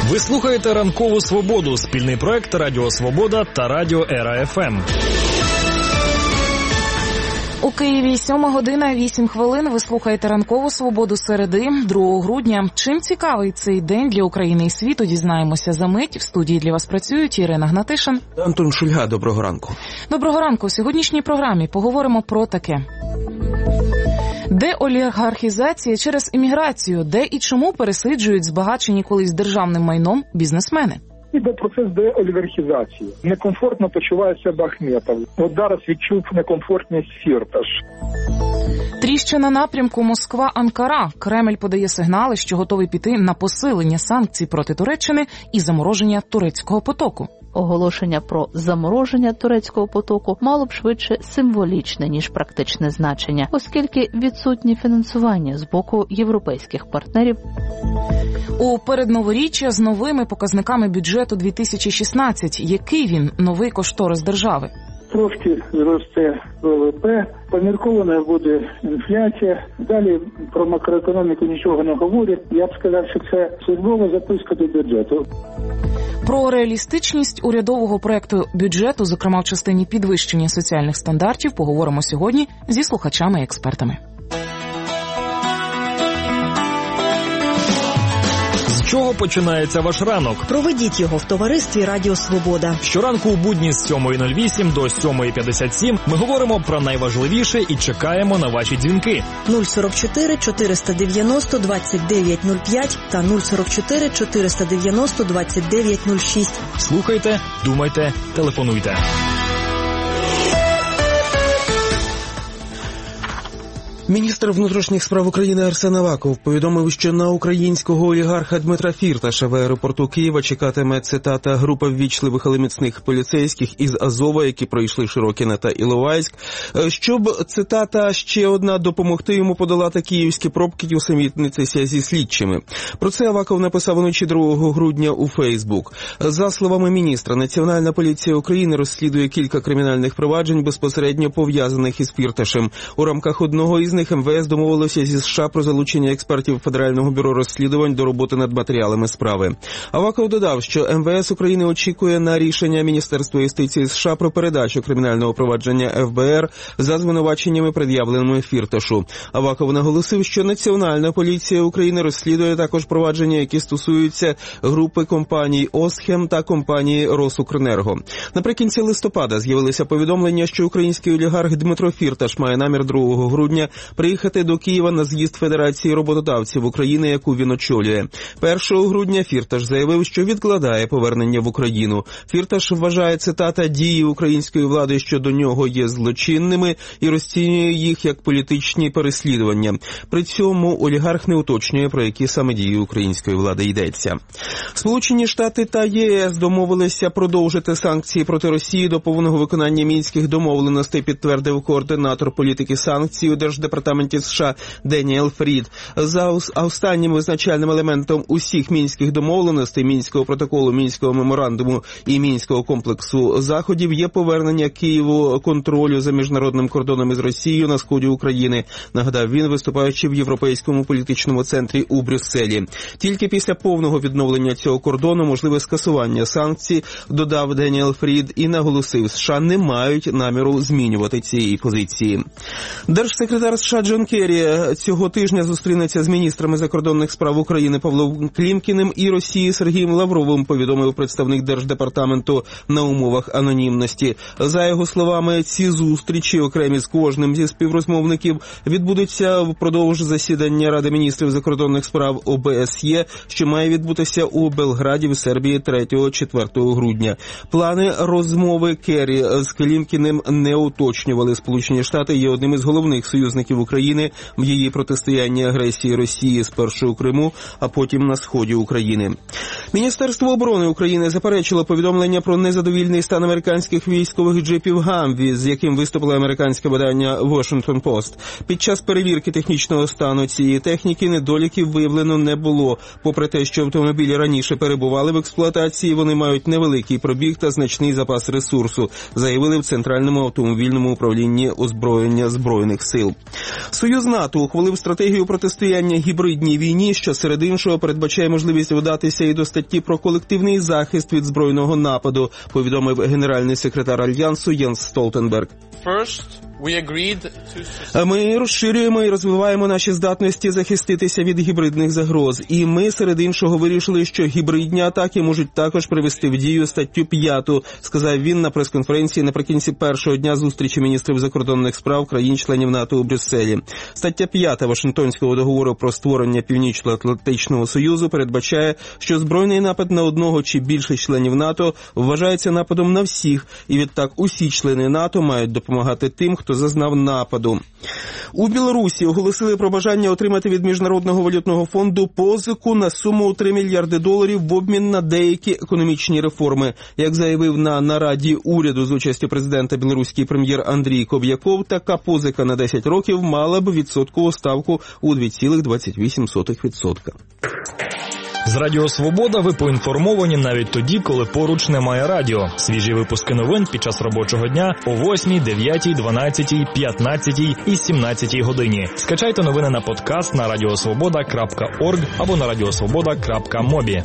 Ви слухаєте «Ранкову Свободу» – спільний проект Радіо Свобода та Радіо Ера ФМ. У Києві 7:08. Ви слухаєте «Ранкову Свободу» середи, 2 грудня. Чим цікавий цей день для України і світу, дізнаємося за мить. В студії для вас працюють Ірина Гнатишин. Антон Шульга, доброго ранку. Доброго ранку. У сьогоднішній програмі поговоримо про таке. Деолігархізація через імміграцію, де і чому пересиджують збагачені колись державним майном бізнесмени. Іде процес деолігархізації. Некомфортно почувається Ахметов. От зараз відчув некомфортність Фірташ. Тріщина напрямку Москва-Анкара. Кремль подає сигнали, що готовий піти на посилення санкцій проти Туреччини і замороження турецького потоку. Оголошення про замороження турецького потоку мало б швидше символічне, ніж практичне значення, оскільки відсутнє фінансування з боку європейських партнерів. У передноворіччя з новими показниками бюджету 2016. Який він новий кошторис держави? Трошки зросте ВВП, поміркована буде інфляція. Далі про макроекономіку нічого не говорять. Я б сказав, що це службова записка до бюджету. Про реалістичність урядового проекту бюджету, зокрема в частині підвищення соціальних стандартів, поговоримо сьогодні зі слухачами і експертами. З чого починається ваш ранок? Проведіть його в товаристві Радіо Свобода. Щоранку у будні з 7:08 до 7:57 ми говоримо про найважливіше і чекаємо на ваші дзвінки. 044 490 2905 та 044 490 2906. Слухайте, думайте, телефонуйте. Міністр внутрішніх справ України Арсен Аваков повідомив, що на українського олігарха Дмитра Фірташа в аеропорту Києва чекатиме, цитата, група ввічливих, але міцних поліцейських із Азова, які пройшли Широкине та Іловайськ, щоб, цитата, ще одна, допомогти йому подолати київські пробки й усамітнитися зі слідчими. Про це Аваков написав уночі 2 грудня у Фейсбук. За словами міністра, Національна поліція України розслідує кілька кримінальних проваджень, безпосередньо пов'язаних із Фірташем. У рамках одного із них МВС домовилося зі США про залучення експертів Федерального бюро розслідувань до роботи над матеріалами справи. Аваков додав, що МВС України очікує на рішення Міністерства юстиції США про передачу кримінального провадження ФБР за звинуваченнями, пред'явленими Фірташу. Аваков наголосив, що Національна поліція України розслідує також провадження, які стосуються групи компаній «Осхем» та компанії «Росукренерго». Наприкінці листопада з'явилися повідомлення, що український олігарх Дмитро Фірташ має намір 2 грудня приїхати до Києва на з'їзд Федерації роботодавців України, яку він очолює. 1 грудня Фірташ заявив, що відкладає повернення в Україну. Фірташ вважає, цитата, дії української влади щодо нього є злочинними і розцінює їх як політичні переслідування. При цьому олігарх не уточнює, про які саме дії української влади йдеться. Сполучені Штати та ЄС домовилися продовжити санкції проти Росії до повного виконання мінських домовленостей, підтвердив координатор політики санкцій у Держдепартаменті США Деніел Фрід. За останнім визначальним елементом усіх мінських домовленостей, Мінського протоколу, Мінського меморандуму і Мінського комплексу заходів є повернення Києву контролю за міжнародним кордоном із Росією на сході України, нагадав він, виступаючи в Європейському політичному центрі у Брюсселі. Тільки після повного відновлення цього кордону можливе скасування санкцій, додав Деніел Фрід і наголосив, США не мають наміру змінювати цієї позиції. Держсекретар США Джон Керрі цього тижня зустрінеться з міністрами закордонних справ України Павлом Клімкіним і Росії Сергієм Лавровим, повідомив представник Держдепартаменту на умовах анонімності. За його словами, ці зустрічі, окремі з кожним зі співрозмовників, відбудуться впродовж засідання Ради міністрів закордонних справ ОБСЄ, що має відбутися у Белграді в Сербії 3-4 грудня. Плани розмови Керрі з Клімкіним не уточнювали. Сполучені Штати є одним із головних союзників України в її протистоянні агресії Росії спершу у Криму, а потім на сході України. Міністерство оборони України заперечило повідомлення про незадовільний стан американських військових джипів «Гамві», з яким виступило американське видання «Washington Post». Під час перевірки технічного стану цієї техніки недоліків виявлено не було. Попри те, що автомобілі раніше перебували в експлуатації, вони мають невеликий пробіг та значний запас ресурсу, заявили в Центральному автомобільному управлінні озброєння Збройних сил. Союз НАТО ухвалив стратегію протистояння гібридній війні, що серед іншого передбачає можливість вдатися і до статті про колективний захист від збройного нападу, повідомив генеральний секретар Альянсу Єнс Столтенберг. Ми розширюємо і розвиваємо наші здатності захиститися від гібридних загроз. І ми, серед іншого, вирішили, що гібридні атаки можуть також привести в дію статтю 5, сказав він на прес-конференції наприкінці першого дня зустрічі міністрів закордонних справ країн-членів НАТО у Брюсселі. Стаття 5 Вашингтонського договору про створення Північно-Атлантичного Союзу передбачає, що збройний напад на одного чи більше членів НАТО вважається нападом на всіх, і відтак усі члени НАТО мають допомагати тим, хто зазнав нападу. У Білорусі оголосили про бажання отримати від Міжнародного валютного фонду позику на суму у $3 мільярди в обмін на деякі економічні реформи. Як заявив на нараді уряду з участю президента білоруський прем'єр Андрій Коб'яков, така позика на 10 років мала б відсоткову ставку у 2,28%. З Радіо Свобода ви поінформовані навіть тоді, коли поруч немає радіо. Свіжі випуски новин під час робочого дня о 8, 9, 12, 15 і 17 годині. Скачайте новини на подкаст на radiosvoboda.org або на radiosvoboda.mobi.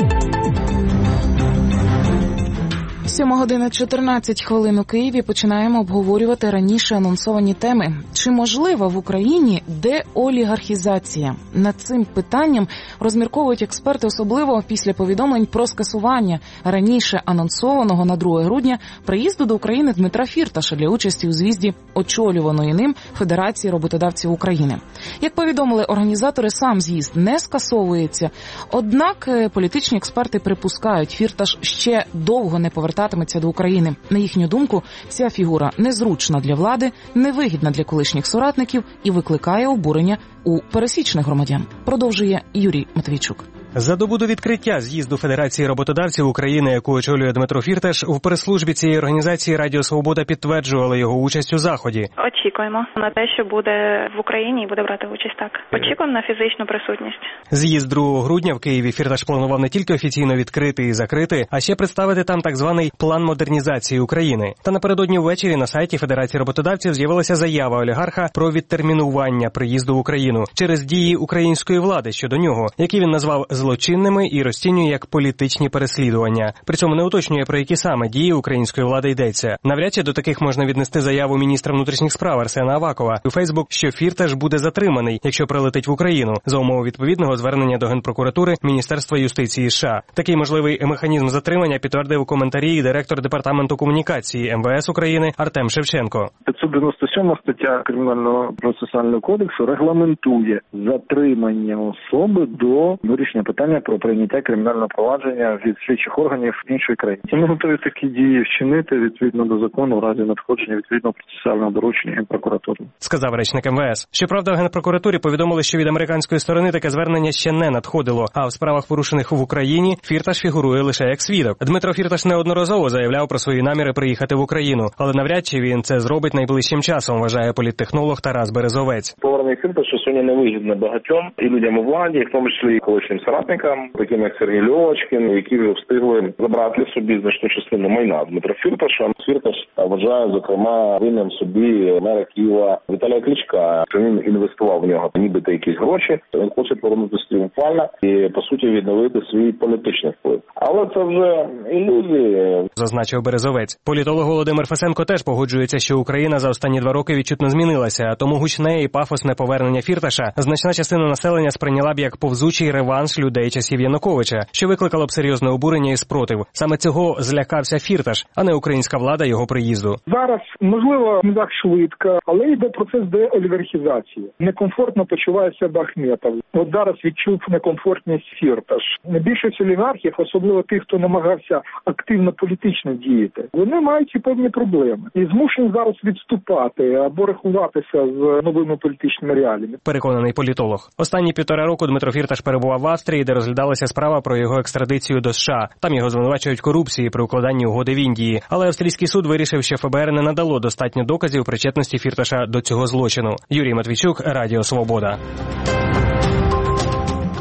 7:14 у Києві. Починаємо обговорювати раніше анонсовані теми. Чи можлива в Україні деолігархізація? Над цим питанням розмірковують експерти, особливо після повідомлень про скасування раніше анонсованого на 2 грудня приїзду до України Дмитра Фірташа для участі у з'їзді очолюваної ним Федерації роботодавців України. Як повідомили організатори, сам з'їзд не скасовується. Однак політичні експерти припускають, Фірташ ще довго не повертатиметься до України. На їхню думку, ця фігура незручна для влади, невигідна для колишніх соратників і викликає обурення у пересічних громадян. Продовжує Юрій Матвійчук. За добу до відкриття з'їзду Федерації роботодавців України, яку очолює Дмитро Фірташ, в прес-службі цієї організації Радіо Свобода підтверджували його участь у заході. Очікуємо на те, що буде в Україні і буде брати участь, так. Очікуємо на фізичну присутність. З'їзд 2 грудня в Києві Фірташ планував не тільки офіційно відкрити і закрити, а ще представити там так званий план модернізації України. Та напередодні ввечері на сайті Федерації роботодавців з'явилася заява олігарха про відтермінування приїзду в Україну через дії української влади щодо нього, які він назвав злочинними і розцінює як політичні переслідування. При цьому не уточнює, про які саме дії української влади йдеться. Навряд чи до таких можна віднести заяву міністра внутрішніх справ Арсена Авакова у Фейсбук, що Фірташ буде затриманий, якщо прилетить в Україну, за умови відповідного звернення до Генпрокуратури Міністерства юстиції США. Такий можливий механізм затримання підтвердив у коментарі і директор Департаменту комунікації МВС України Артем Шевченко. 597 стаття Кримінального процесуального кодексу регламентує затримання особи до вирішення питання про прийняття кримінального провадження від слідчих органів іншої країни. Ми готові такі дії вчинити відповідно до закону в разі надходження відповідного процесуального доручення Генпрокуратури. Сказав речник МВС. Щоправда, в Генпрокуратурі повідомили, що від американської сторони таке звернення ще не надходило, а в справах, порушених в Україні, Фірташ фігурує лише як свідок. Дмитро Фірташ неодноразово заявляв про свої наміри приїхати в Україну, але навряд чи він це зробить найближчим часом, вважає політтехнолог Тарас Березовець. Повернення Фірташа сьогодні невигідне багатьом і людям у владі, в тому числі і колишнім соратникам, таким як Сергій Льовочкін, які вже встигли забрати собі значну частину майна Дмитра Фірташа. Фірташ вважає, зокрема, винним собі мера Києва Віталія Кличка, що він інвестував в нього нібито якісь гроші. Він хоче повернутися тріумфально і, по суті, відновити свій політичний вплив. Але це вже ілюзії, зазначив Березовець. Політолог Володимир Фесенко теж погоджується, що Україна за останні 2 роки відчутно змінилася, а тому гучне і пафосне повернення Фірташа значна частина населення сприйняла б як повзучий реванш людей часів Януковича, що викликало б серйозне обурення і спротив. Саме цього злякався Фірташ, а не українська влада його приїзду. Зараз, можливо, не так швидко, але йде процес деолігархізації. Некомфортно почуває себе Ахметов. От зараз відчув некомфортність Фірташ. Більшість олігархів, особливо тих, хто намагався активно політично діяти, вони мають і певні проблеми. І змушені зараз відступати або рахуватися з новими політичними реаліями. Переконаний політолог. Останні 1,5 року Дмитро Фірташ перебував в Австрії, де розглядалася справа про його екстрадицію до США. Там його звинувачують корупції при укладанні угоди в Індії. Але австрійський суд вирішив, що ФБР не надало достатньо доказів причетності Фірташа до цього злочину. Юрій Матвійчук, Радіо Свобода.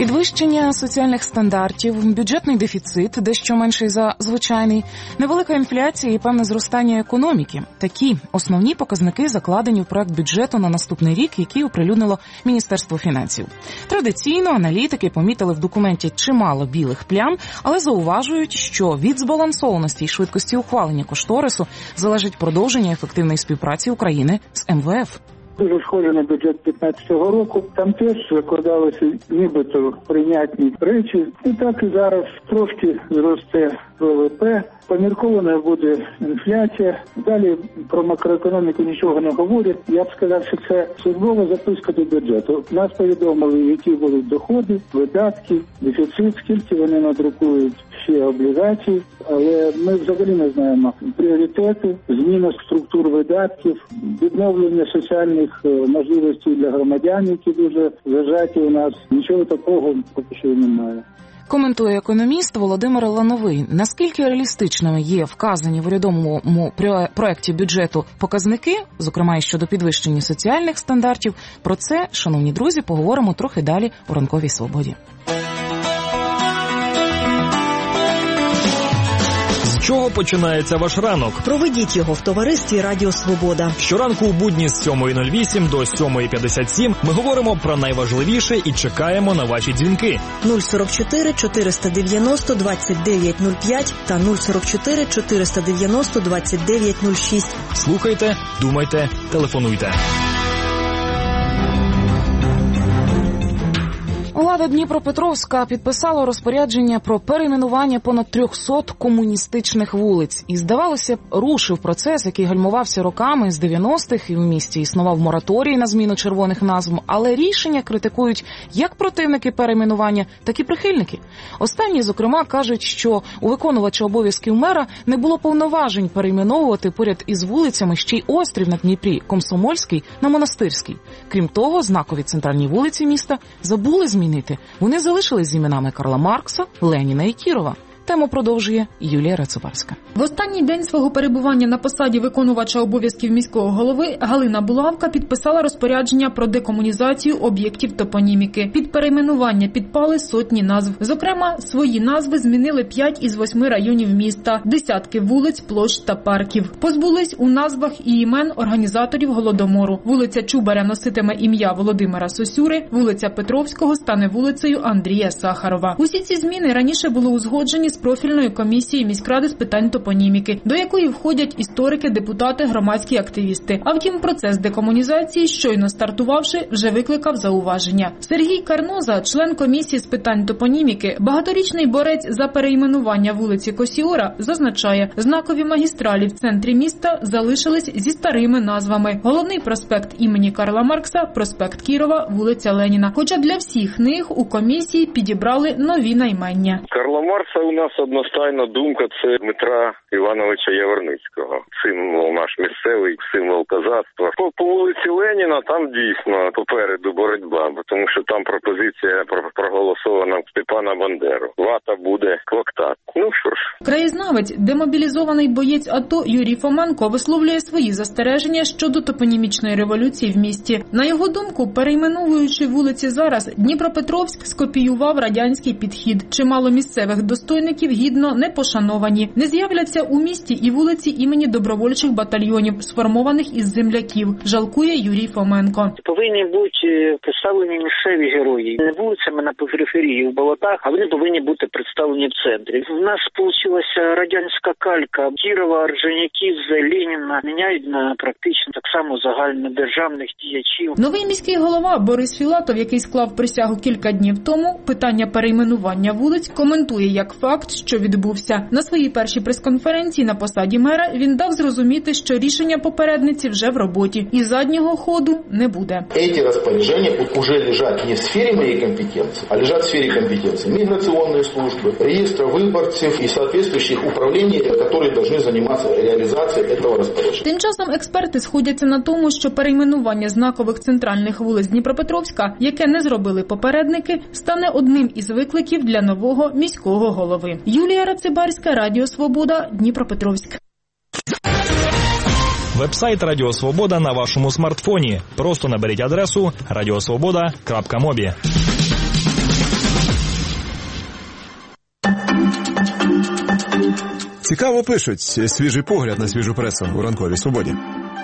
Підвищення соціальних стандартів, бюджетний дефіцит, дещо менший за звичайний, невелика інфляція і певне зростання економіки. Такі основні показники закладені в проект бюджету на наступний рік, який оприлюднило Міністерство фінансів. Традиційно аналітики помітили в документі чимало білих плям, але зауважують, що від збалансованості і швидкості ухвалення кошторису залежить продовження ефективної співпраці України з МВФ. Дуже схоже на бюджет 2015 року. Там теж закладалися нібито прийнятні речі. І так і зараз трошки зросте ВВП, поміркована буде інфляція. Далі про макроекономіку нічого не говорять. Я б сказав, що це службова записка до бюджету. Нас повідомили, які будуть доходи, видатки, дефіцит, скільки вони надрукують всі облігації, але ми взагалі не знаємо пріоритети, зміна структур видатків, відновлення соціальних можливостей для громадян, які дуже зажаті у нас. Нічого такого поки що немає. Коментує економіст Володимир Лановий. Наскільки реалістичними є вказані в урядовому проекті бюджету показники, зокрема і щодо підвищення соціальних стандартів, про це, шановні друзі, поговоримо трохи далі у «Ранковій свободі». З чого починається ваш ранок? Проведіть його в товаристві Радіо Свобода. Щоранку у будні з 7:08 до 7:57 ми говоримо про найважливіше і чекаємо на ваші дзвінки. 044 490 2905 та 044 490 2906. Слухайте, думайте, телефонуйте. Влада Дніпропетровська підписала розпорядження про перейменування понад 300 комуністичних вулиць. І, здавалося б, рушив процес, який гальмувався роками з 90-х, і в місті існував мораторій на зміну червоних назв. Але рішення критикують як противники перейменування, так і прихильники. Останні, зокрема, кажуть, що у виконувача обов'язків мера не було повноважень перейменовувати поряд із вулицями ще й острів на Дніпрі, Комсомольський на Монастирський. Крім того, знакові центральні вулиці міста забули змінити. Вони залишились з іменами Карла Маркса, Леніна і Кірова. Тему продовжує Юлія Рацибарська. В останній день свого перебування на посаді виконувача обов'язків міського голови Галина Булавка підписала розпорядження про декомунізацію об'єктів топоніміки. Під перейменування підпали сотні назв. Зокрема, свої назви змінили 5 із 8 районів міста, десятки вулиць, площ та парків. Позбулись у назвах і імен організаторів Голодомору. Вулиця Чубаря носитиме ім'я Володимира Сосюри, вулиця Петровського стане вулицею Андрія Сахарова. Усі ці зміни раніше були узгоджені з профільною комісією міськради з питань топоніміки, до якої входять історики, депутати, громадські активісти. А втім, процес декомунізації, щойно стартувавши, вже викликав зауваження. Сергій Карноза, член комісії з питань топоніміки, багаторічний борець за перейменування вулиці Косіора, зазначає, знакові магістралі в центрі міста залишились зі старими назвами. Головний проспект імені Карла Маркса, проспект Кірова, вулиця Леніна. Хоча для всіх них у комісії підібрали нові наймення. Карла Маркса у нас одностайна думка – це Дмитра Івановича Яворницького. Символ наш місцевий, символ козацтва. По вулиці Леніна там дійсно попереду боротьба, тому що там пропозиція проголосована Степана Бандеру. Вата буде квактат. Ну що ж. Краєзнавець, демобілізований боєць АТО Юрій Фоменко висловлює свої застереження щодо топонімічної революції в місті. На його думку, перейменовуючи вулиці зараз, Дніпропетровськ скопіював радянський підхід. Чимало місцевих достойників гідно не пошановані. Не з'являться у місті і вулиці імені добровольчих батальйонів, сформованих із земляків, жалкує Юрій Фоменко. Повинні бути представлені місцеві герої. Не вулицями на периферії в болотах, а вони повинні бути представлені в центрі. У нас вийшла радянська калька. Кірова, Орджонікідзе, Леніна міняють на практично так само загальнодержавних діячів. Новий міський голова Борис Філатов, який склав присягу кілька днів тому, питання перейменування вулиць коментує як факт, що відбувся. На своїй першій прес-конференції на посаді мера він дав зрозуміти, що рішення попередниці вже в роботі і заднього ходу не буде. Ці розпорядження вже лежать не в сфері моєї компетенції, а лежать в сфері компетенції міграційної служби, реєстру виборців і соответствуючих управлінь, які повинні займатися реалізацією цього розпорядження. Тим часом експерти сходяться на тому, що перейменування знакових центральних вулиць Дніпропетровська, яке не зробили попередники, стане одним із викликів для нового міського голови. Юлія Рацибарська, Радіо Свобода, Дніпропетровськ. Вебсайт Радіо Свобода на вашому смартфоні. Просто наберіть адресу radiosvoboda.mobi. Цікаво пишуть. Свіжий погляд на свіжу пресу у ранковій свободі.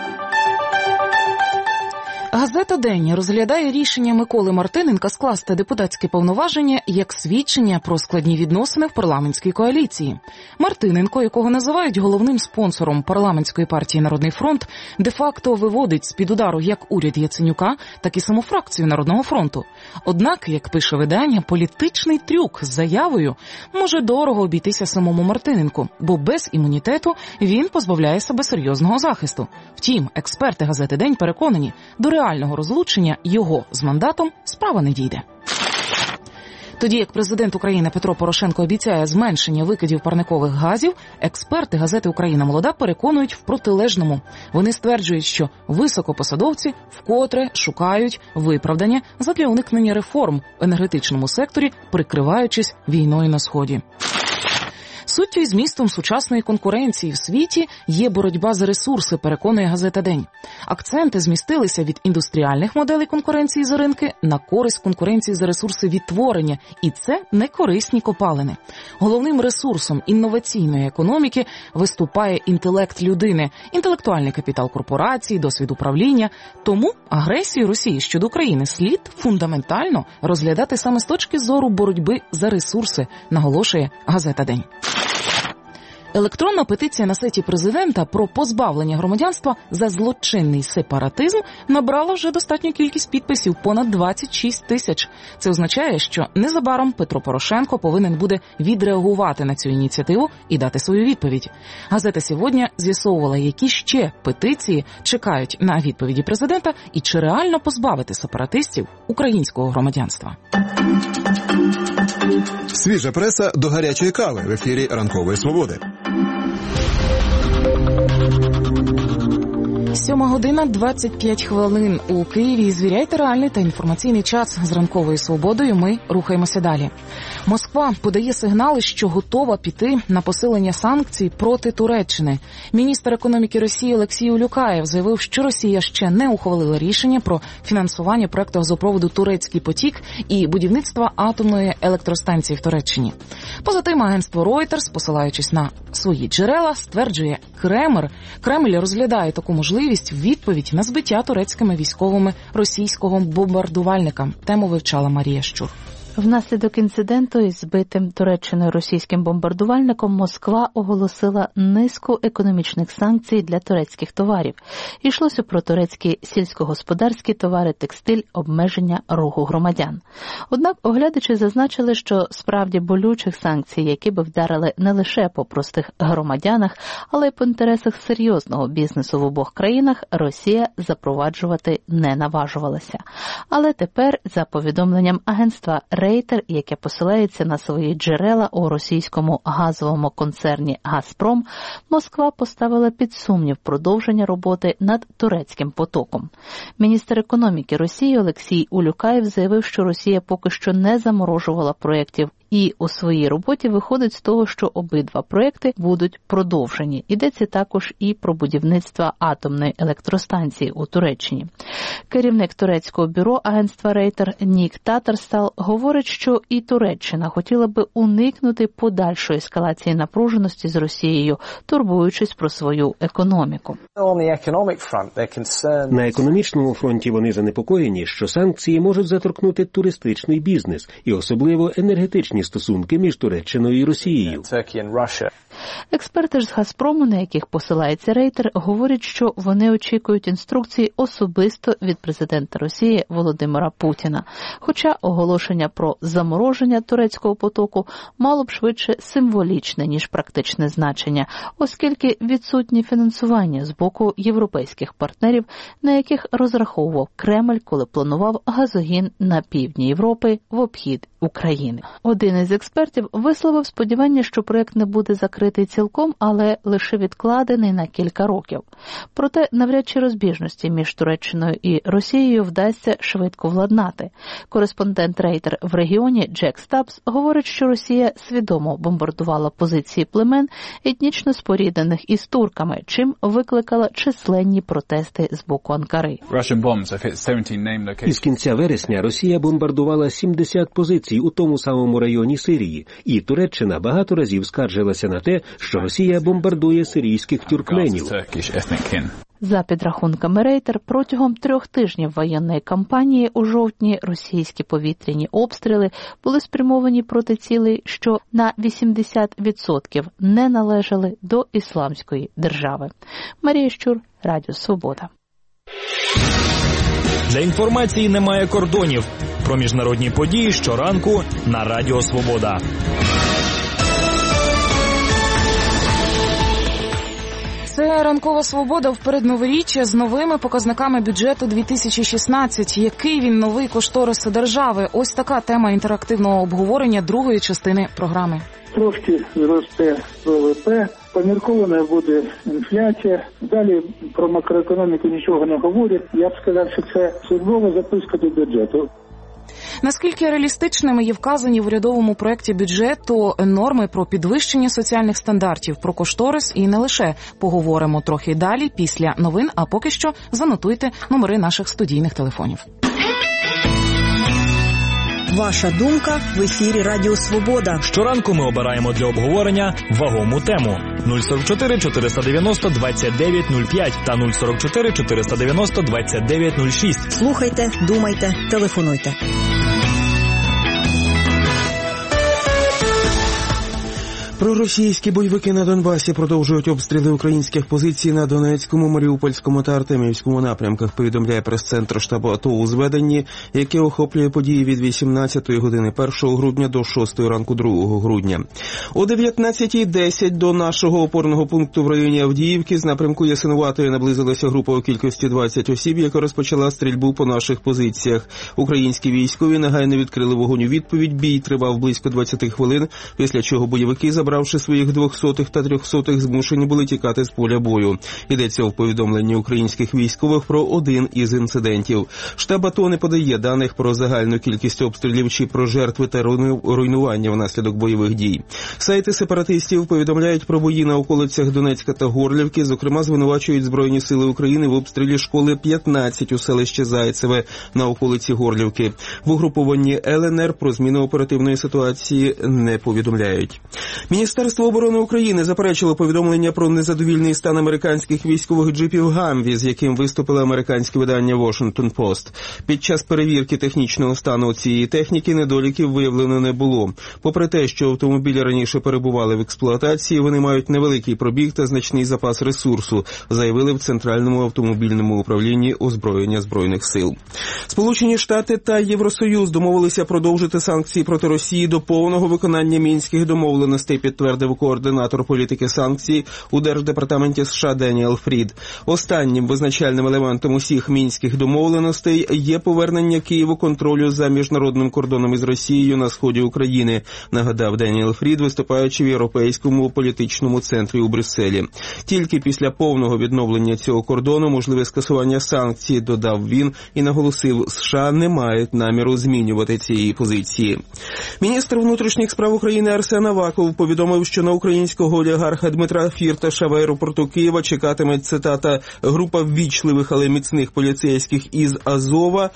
Газета «День» розглядає рішення Миколи Мартиненка скласти депутатські повноваження як свідчення про складні відносини в парламентській коаліції. Мартиненко, якого називають головним спонсором парламентської партії «Народний фронт», де-факто виводить з-під удару як уряд Яценюка, так і саму фракцію «Народного фронту». Однак, як пише видання, політичний трюк з заявою може дорого обійтися самому Мартиненку, бо без імунітету він позбавляє себе серйозного захисту. Втім, експерти газети «День» переконані, до реального розлучення його з мандатом справа не дійде. Тоді як президент України Петро Порошенко обіцяє зменшення викидів парникових газів, експерти газети «Україна молода» переконують в протилежному. Вони стверджують, що високопосадовці вкотре шукають виправдання задля уникнення реформ в енергетичному секторі, прикриваючись війною на Сході. Суттю і змістом сучасної конкуренції в світі є боротьба за ресурси, переконує газета «День». Акценти змістилися від індустріальних моделей конкуренції за ринки на користь конкуренції за ресурси відтворення, і це не корисні копалини. Головним ресурсом інноваційної економіки виступає інтелект людини, інтелектуальний капітал корпорацій, досвід управління. Тому агресію Росії щодо України слід фундаментально розглядати саме з точки зору боротьби за ресурси, наголошує газета «День». Електронна петиція на сайті президента про позбавлення громадянства за злочинний сепаратизм набрала вже достатню кількість підписів – понад 26 тисяч. Це означає, що незабаром Петро Порошенко повинен буде відреагувати на цю ініціативу і дати свою відповідь. Газета «Сьогодні» з'ясовувала, які ще петиції чекають на відповіді президента і чи реально позбавити сепаратистів українського громадянства. Свіжа преса до гарячої кави в ефірі «Ранкової свободи». 7:25 у Києві. Звіряйте реальний та інформаційний час з «Ранковою свободою». Ми рухаємося далі. Москва подає сигнали, що готова піти на посилення санкцій проти Туреччини. Міністр економіки Росії Олексій Улюкаєв заявив, що Росія ще не ухвалила рішення про фінансування проекту газопроводу «Турецький потік» і будівництва атомної електростанції в Туреччині. Поза тим, агентство Reuters, посилаючись на свої джерела, стверджує, Кремль розглядає таку можливість в відповідь на збиття турецькими військовими російського бомбардувальника. Тему вивчала Марія Щур. Внаслідок інциденту із збитим Туреччиною російським бомбардувальником Москва оголосила низку економічних санкцій для турецьких товарів. Йшлося про турецькі сільськогосподарські товари, текстиль, обмеження руху громадян. Однак оглядачі зазначили, що справді болючих санкцій, які би вдарили не лише по простих громадянах, але й по інтересах серйозного бізнесу в обох країнах, Росія запроваджувати не наважувалася. Але тепер, за повідомленням агентства Рейтер, яке посилається на свої джерела у російському газовому концерні «Газпром», Москва поставила під сумнів продовження роботи над турецьким потоком. Міністр економіки Росії Олексій Улюкаєв заявив, що Росія поки що не заморожувала проєктів і у своїй роботі виходить з того, що обидва проекти будуть продовжені. Йдеться також і про будівництво атомної електростанції у Туреччині. Керівник турецького бюро агентства Рейтер Нік Татарстал говорить, що і Туреччина хотіла би уникнути подальшої ескалації напруженості з Росією, турбуючись про свою економіку. На економічному фронті вони занепокоєні, що санкції можуть заторкнути туристичний бізнес і особливо енергетичні стосунки між Туреччиною і Росією. Експерти ж з «Газпрому», на яких посилається Рейтер, говорять, що вони очікують інструкцій особисто від президента Росії Володимира Путіна. Хоча оголошення про замороження турецького потоку мало б швидше символічне, ніж практичне значення, оскільки відсутнє фінансування з боку європейських партнерів, на яких розраховував Кремль, коли планував газогін на півдні Європи в обхід України. Один із експертів висловив сподівання, що проєкт не буде закритий цілком, але лише відкладений на кілька років. Проте навряд чи розбіжності між Туреччиною і Росією вдасться швидко владнати. Кореспондент Рейтер в регіоні Джек Стабс говорить, що Росія свідомо бомбардувала позиції племен, етнічно споріднених із турками, чим викликала численні протести з боку Анкари. Із кінця вересня Росія бомбардувала 70 позицій санкцій у тому самому районі Сирії, і Туреччина багато разів скаржилася на те, що Росія бомбардує сирійських тюркменів. За підрахунками Рейтер, протягом 3 тижнів воєнної кампанії у жовтні російські повітряні обстріли були спрямовані проти цілей, що на 80% не належали до Ісламської держави. Марія Щур, Радіо Свобода. Для інформації немає кордонів. Про міжнародні події щоранку на Радіо Свобода. Це ранкова свобода в передноворіччя з новими показниками бюджету 2016. Який він новий кошторис держави? Ось така тема інтерактивного обговорення другої частини програми. Трошки зросте ВВП, поміркована буде інфляція. Далі про макроекономіку нічого не говорять. Я б сказав, що це службова записка до бюджету. Наскільки реалістичними є вказані в урядовому проєкті бюджету норми про підвищення соціальних стандартів, про кошторис і не лише? Поговоримо трохи далі після новин, а поки що занотуйте номери наших студійних телефонів. Ваша думка в ефірі Радіо Свобода. Щоранку ми обираємо для обговорення вагому тему. 044 490 2905 та 044 490 2906. Слухайте, думайте, телефонуйте. Проросійські бойовики на Донбасі продовжують обстріли українських позицій на Донецькому, Маріупольському та Артемівському напрямках, повідомляє прес-центр штабу АТО у зведенні, яке охоплює події від 18-ї години 1 грудня до 6-ї ранку 2 грудня. О 19:10 до нашого опорного пункту в районі Авдіївки з напрямку Ясинуватої наблизилася група у кількості 20 осіб, яка розпочала стрільбу по наших позиціях. Українські військові негайно відкрили вогонь у відповідь, бій тривав близько 20 хвилин, після чого бойовики, забравши своїх 200-х та 300-х, змушені були тікати з поля бою. Йдеться в повідомленні українських військових про один із інцидентів. Штаб АТО не подає даних про загальну кількість обстрілів чи про жертви та руйнування внаслідок бойових дій. Сайти сепаратистів повідомляють про бої на околицях Донецька та Горлівки, зокрема звинувачують Збройні сили України в обстрілі школи 15 у селищі Зайцеве на околиці Горлівки. В угрупованні ЛНР про зміну оперативної ситуації не повідомляють. Міністерство оборони України заперечило повідомлення про незадовільний стан американських військових джипів «Гамві», з яким виступило американське видання «Washington Post». Під час перевірки технічного стану цієї техніки недоліків виявлено не було. Попри те, що автомобілі раніше перебували в експлуатації, вони мають невеликий пробіг та значний запас ресурсу, заявили в Центральному автомобільному управлінні озброєння Збройних сил. Сполучені Штати та Євросоюз домовилися продовжити санкції проти Росії до повного виконання мінських домовленостей, підтвердив координатор політики санкцій у Держдепартаменті США Деніел Фрід. Останнім визначальним елементом усіх мінських домовленостей є повернення Києву контролю за міжнародним кордоном із Росією на сході України, нагадав Деніел Фрід, виступаючи в Європейському політичному центрі у Брюсселі. Тільки після повного відновлення цього кордону можливе скасування санкцій, додав він і наголосив, США не мають наміру змінювати цієї позиції. Міністр внутрішніх справ України Арсен Аваков повідомив, що на українського олігарха Дмитра Фірташа в аеропорту Києва чекатиме, цитата, група ввічливих, але міцних поліцейських із Азова,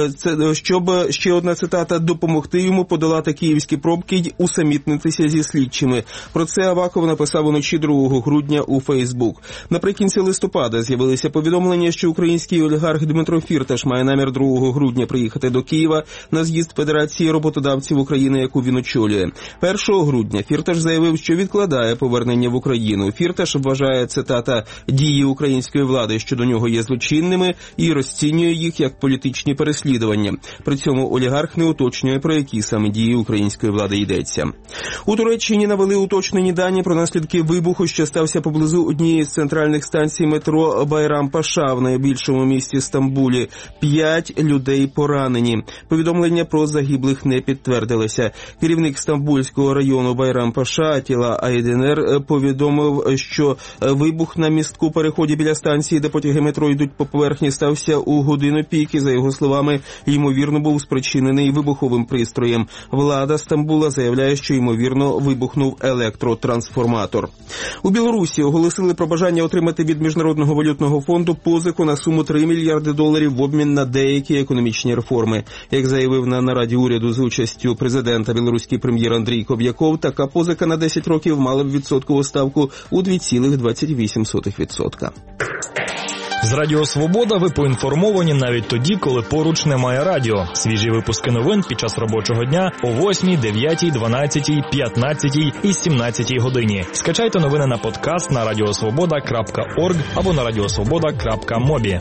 щоб, ще одна цитата, допомогти йому подолати київські пробки й усамітнитися зі слідчими. Про це Аваков написав уночі 2 грудня у Фейсбук. Наприкінці листопада з'явилися повідомлення, що український олігарх Дмитро Фірташ має намір 2 грудня приїхати до Києва на з'їзд Федерації роботодавців України, яку він очолює. 1 грудня Фірташ заявив, що відкладає повернення в Україну. Фірташ вважає, цитата, дії української влади щодо нього є злочинними і розцінює їх як політичні переслідування. При цьому олігарх не уточнює, про які саме дії української влади йдеться. У Туреччині навели уточнені дані про наслідки вибуху, що стався поблизу однієї з центральних станцій метро Байрам-Паша в найбільшому місті Стамбулі. 5 людей поранені. Повідомлення про загиблих не підтвердилося. Керівник Стамбульського району Байрам-Паша Атіла Айденер повідомив, що вибух на містку переході біля станції, де потяги метро йдуть по поверхні, стався у годину пік і, за його словами, ймовірно був спричинений вибуховим пристроєм. Влада Стамбула заявляє, що ймовірно вибухнув електротрансформатор. У Білорусі оголосили про бажання отримати від Міжнародного валютного фонду позику на суму $3 мільярди в обмін на деякі економічні реформи. Як заявив на нараді уряду з участю президента білоруський прем'єр Андрій Коб'яков, така позика на 10 років мала б відсоткову ставку у 2,28%. З Радіо Свобода ви поінформовані навіть тоді, коли поруч немає радіо. Свіжі випуски новин під час робочого дня о 8, 9, 12, 15 і 17 годині. Скачайте новини на подкаст на radiosvoboda.org або на radiosvoboda.mobi.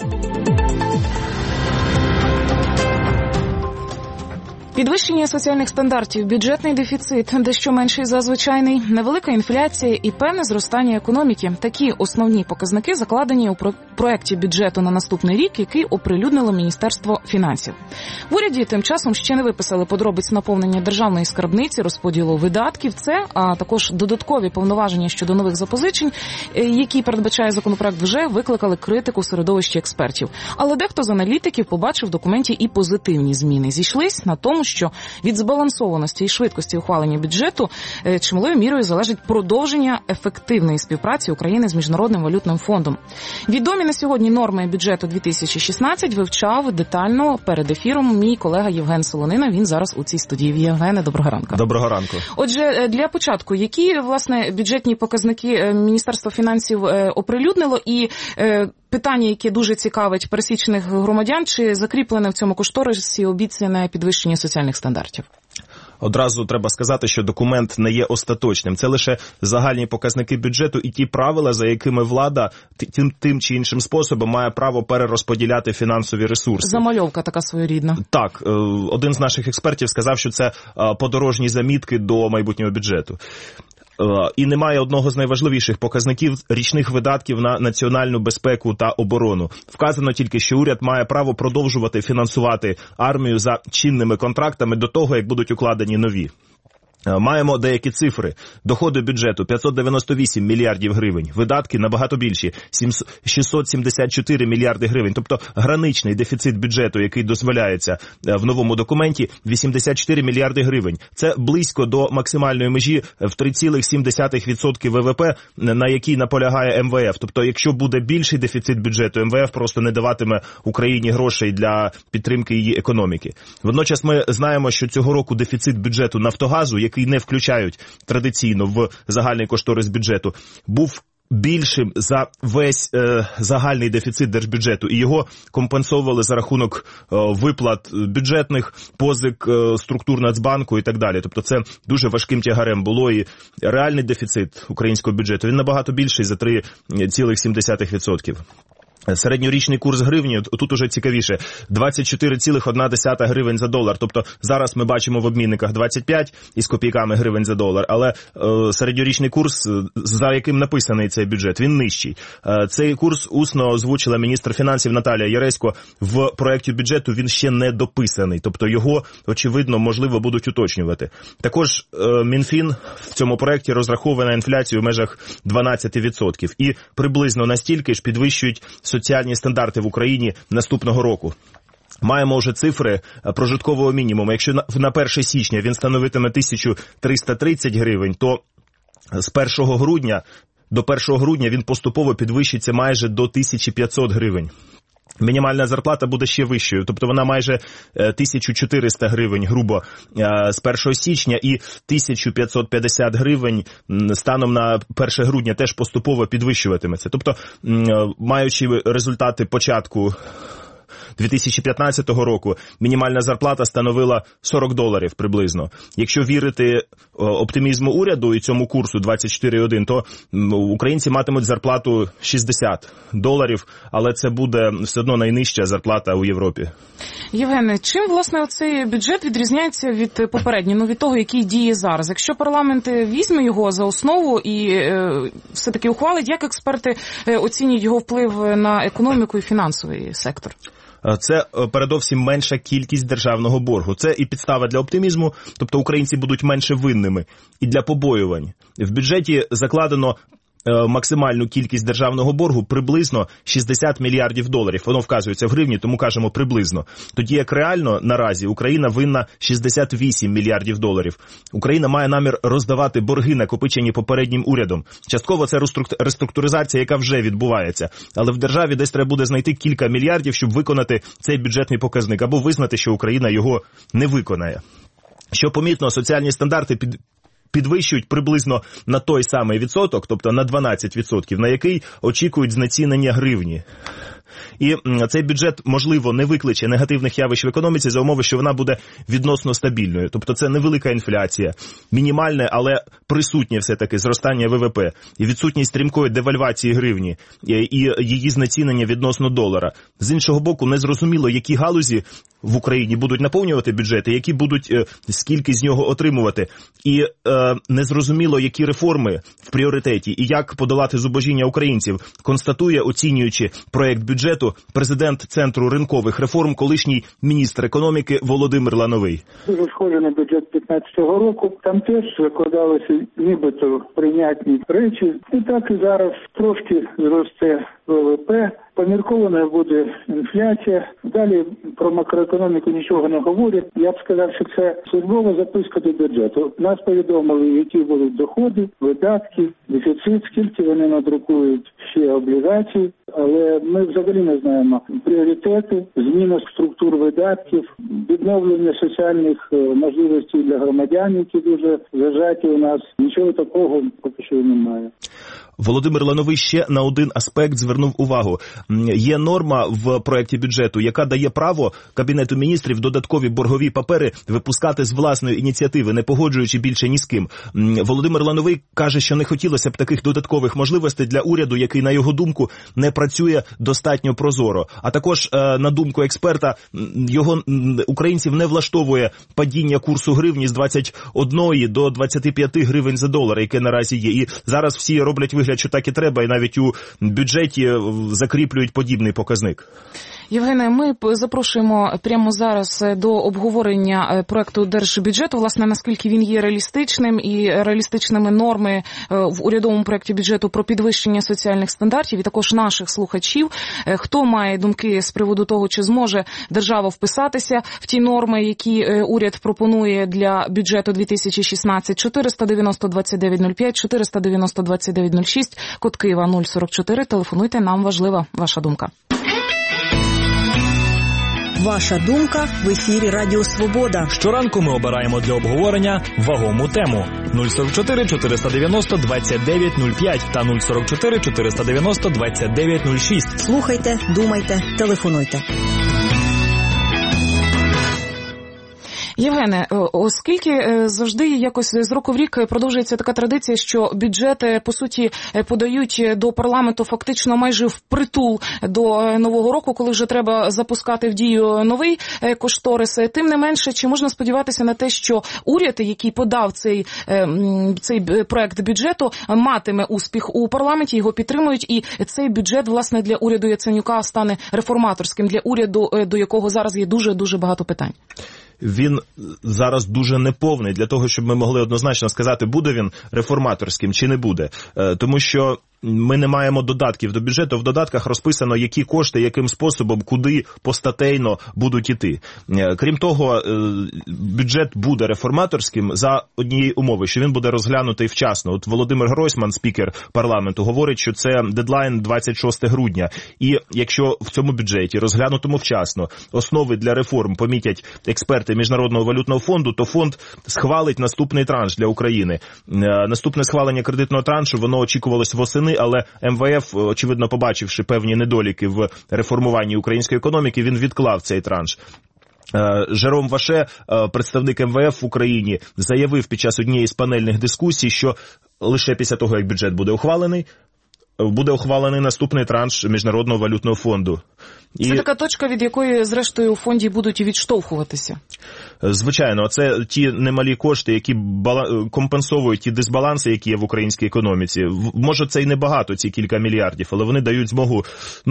Підвищення соціальних стандартів, бюджетний дефіцит, дещо менший за звичайний, невелика інфляція і певне зростання економіки. Такі основні показники закладені у проекті бюджету на наступний рік, який оприлюднило Міністерство фінансів. В уряді тим часом ще не виписали подробиць наповнення державної скарбниці, розподілу видатків. Це, а також додаткові повноваження щодо нових запозичень, які передбачає законопроект, вже викликали критику середовища експертів. Але дехто з аналітиків побачив в документі і позитивні зміни. Зійшлись на тому, що від збалансованості і швидкості ухвалення бюджету чималою мірою залежить продовження ефективної співпраці України з Міжнародним валютним фондом. Відомі на сьогодні норми бюджету 2016 вивчав детально перед ефіром мій колега Євген Солонина. Він зараз у цій студії. Євгене, доброго ранку. Доброго ранку. Отже, для початку, які, власне, бюджетні показники Міністерство фінансів оприлюднило і питання, яке дуже цікавить пересічних громадян, чи закріплене в цьому кошторисі обіцяне підвищення соціальних стандартів? Одразу треба сказати, що документ не є остаточним. Це лише загальні показники бюджету і ті правила, за якими влада тим чи іншим способом має право перерозподіляти фінансові ресурси. Замальовка така своєрідна. Так, один з наших експертів сказав, що це подорожні замітки до майбутнього бюджету. І немає одного з найважливіших показників річних видатків на національну безпеку та оборону. Вказано тільки, що уряд має право продовжувати фінансувати армію за чинними контрактами до того, як будуть укладені нові. Маємо деякі цифри. Доходи бюджету 598 мільярдів гривень, видатки набагато більші 674 мільярди гривень. Тобто граничний дефіцит бюджету, який дозволяється в новому документі, 84 мільярди гривень. Це близько до максимальної межі в 3,7% ВВП, на якій наполягає МВФ. Тобто якщо буде більший дефіцит бюджету, МВФ просто не даватиме Україні грошей для підтримки її економіки. Водночас ми знаємо, що цього року дефіцит бюджету Нафтогазу, який не включають традиційно в загальний кошторис бюджету, був більшим за весь загальний дефіцит держбюджету, і його компенсовували за рахунок виплат бюджетних, позик структур Нацбанку і так далі. Тобто це дуже важким тягарем було, і реальний дефіцит українського бюджету, він набагато більший за 3,7%. Середньорічний курс гривні, тут уже цікавіше, 24,1 гривень за долар. Тобто зараз ми бачимо в обмінниках 25 із копійками гривень за долар, але середньорічний курс, за яким написаний цей бюджет, він нижчий. Цей курс усно озвучила міністр фінансів Наталія Яресько. В проєкті бюджету він ще не дописаний, тобто його, очевидно, можливо, будуть уточнювати. Також Мінфін в цьому проєкті розраховує на інфляцію в межах 12% і приблизно настільки ж підвищують соціальні стандарти в Україні наступного року. Маємо вже цифри прожиткового мінімуму. Якщо на 1 січня він становитиме 1330 гривень, то з 1 грудня до 1 грудня він поступово підвищиться майже до 1500 гривень. Мінімальна зарплата буде ще вищою, тобто вона майже 1400 гривень, грубо, з 1 січня і 1550 гривень станом на 1 грудня теж поступово підвищуватиметься. Тобто, маючи результати початку 2015 року, мінімальна зарплата становила $40 приблизно. Якщо вірити оптимізму уряду і цьому курсу 24,1, то українці матимуть зарплату $60, але це буде все одно найнижча зарплата у Європі. Євгене, чим, власне, оцей бюджет відрізняється від попереднього, від того, який діє зараз? Якщо парламент візьме його за основу і все-таки ухвалить, як експерти оцінюють його вплив на економіку і фінансовий сектор? це передовсім менша кількість державного боргу. Це і підстава для оптимізму, тобто українці будуть менше винними, і для побоювань. В бюджеті закладено максимальну кількість державного боргу приблизно 60 мільярдів доларів. Воно вказується в гривні, тому кажемо приблизно. Тоді як реально наразі Україна винна 68 мільярдів доларів. Україна має намір роздавати борги, накопичені попереднім урядом. Частково це реструктуризація, яка вже відбувається. Але в державі десь треба буде знайти кілька мільярдів, щоб виконати цей бюджетний показник, або визнати, що Україна його не виконає. Що помітно, соціальні стандарти підвищують приблизно на той самий відсоток, тобто на 12%, на який очікують знецінення гривні. І цей бюджет, можливо, не викличе негативних явищ в економіці за умови, що вона буде відносно стабільною. Тобто це невелика інфляція, мінімальне, але присутнє все-таки зростання ВВП, і відсутність стрімкої девальвації гривні, і її знецінення відносно долара. З іншого боку, незрозуміло, які галузі в Україні будуть наповнювати бюджети, які будуть скільки з нього отримувати. І незрозуміло, які реформи в пріоритеті і як подолати зубожіння українців, констатує, оцінюючи проект бюджету, президент Центру ринкових реформ, колишній міністр економіки Володимир Лановий. Дуже схоже на бюджет 2015 року. Там теж викладалися нібито прийнятні речі. І так і зараз трошки зросте ВВП. Поміркована буде інфляція. Далі про макроекономіку нічого не говорять. Я б сказав, що це службова записка до бюджету. Нас повідомили, які будуть доходи, видатки, дефіцит, скільки вони надрукують ще облігацій. Але ми взагалі не знаємо пріоритети, зміна структур видатків, відновлення соціальних можливостей для громадян, які дуже зажаті у нас. Нічого такого поки що немає. Володимир Лановий ще на один аспект звернув увагу. Є норма в проєкті бюджету, яка дає право Кабінету міністрів додаткові боргові папери випускати з власної ініціативи, не погоджуючи більше ні з ким. Володимир Лановий каже, що не хотілося б таких додаткових можливостей для уряду, який, на його думку, не працює достатньо прозоро. А також, на думку експерта, його українців не влаштовує падіння курсу гривні з 21 до 25 гривень за долар, яке наразі є. І зараз всі роблять вигляд, що так і треба, і навіть у бюджеті закріплюють подібний показник. Євгене, ми запрошуємо прямо зараз до обговорення проекту держбюджету, власне, наскільки він є реалістичним і реалістичними норми в урядовому проекті бюджету про підвищення соціальних стандартів і також наших слухачів. Хто має думки з приводу того, чи зможе держава вписатися в ті норми, які уряд пропонує для бюджету 2016? 490 2905, 490 2906, код Києва 044. Телефонуйте, нам важлива ваша думка. Ваша думка в ефірі Радіо Свобода. Щоранку ми обираємо для обговорення вагому тему. 044 490 2905 та 044 490 2906. Слухайте, думайте, телефонуйте. Євгене, оскільки завжди якось з року в рік продовжується така традиція, що бюджети, по суті, подають до парламенту фактично майже впритул до Нового року, коли вже треба запускати в дію новий кошторис, тим не менше, чи можна сподіватися на те, що уряд, який подав цей проект бюджету, матиме успіх у парламенті, його підтримують, і цей бюджет, власне, для уряду Яценюка стане реформаторським, для уряду, до якого зараз є дуже-дуже багато питань? Він зараз дуже неповний для того, щоб ми могли однозначно сказати, буде він реформаторським чи не буде. Тому що ми не маємо додатків до бюджету. В додатках розписано, які кошти, яким способом, куди постатейно будуть іти. Крім того, бюджет буде реформаторським за однієї умови, що він буде розглянутий вчасно. От Володимир Гройсман, спікер парламенту, говорить, що це дедлайн 26 грудня. І якщо в цьому бюджеті, розглянутому вчасно, основи для реформ помітять експерти Міжнародного валютного фонду, то фонд схвалить наступний транш для України. Наступне схвалення кредитного траншу, воно очікувалось восени, але МВФ, очевидно, побачивши певні недоліки в реформуванні української економіки, він відклав цей транш. Жером Ваше, представник МВФ в Україні, заявив під час однієї з панельних дискусій, що лише після того, як бюджет буде ухвалений, буде ухвалений наступний транш Міжнародного валютного фонду. Це така точка, від якої, зрештою, у фонді будуть відштовхуватися? Звичайно, це ті немалі кошти, які компенсовують ті дисбаланси, які є в українській економіці. Може, це і небагато, ці кілька мільярдів, але вони дають змогу